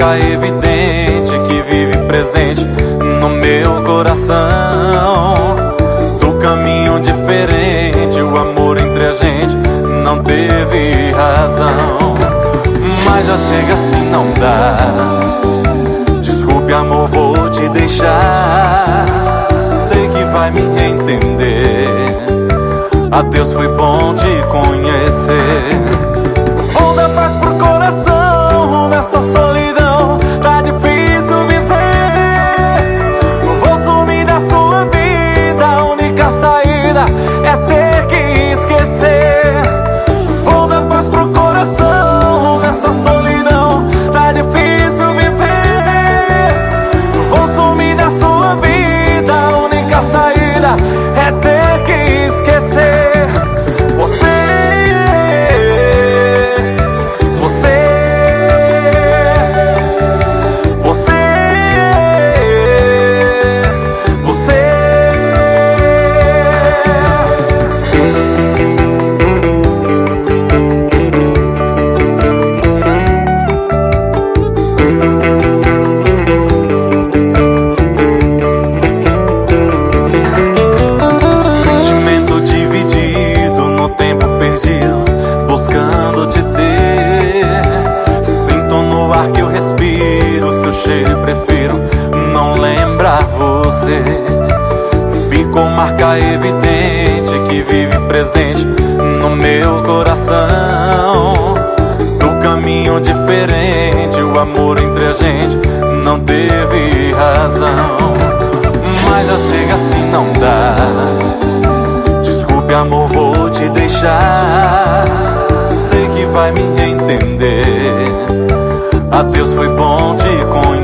marca evidente que vive presente no meu coração. Do caminho diferente, o amor entre a gente não teve razão. Mas já chega assim, não dá. Desculpe, amor, vou te deixar. Sei que vai me entender. Adeus, foi bom te conhecer. Vou dar paz pro coração nessa solidão. Tá difícil viver. Vou sumir da sua vida. A única saída é ter que esquecer. Vou dar paz pro coração nessa solidão. Tá difícil viver. Vou sumir da sua vida. A única saída é ter que esquecer. Que eu respiro, seu cheiro e prefiro não lembrar você. Ficou marca evidente que vive presente no meu coração. Do caminho diferente, o amor entre a gente não teve razão. Mas já chega assim, não dá. Desculpe, amor, vou te deixar. Sei que vai me entender. Adeus, foi bom te conhecer.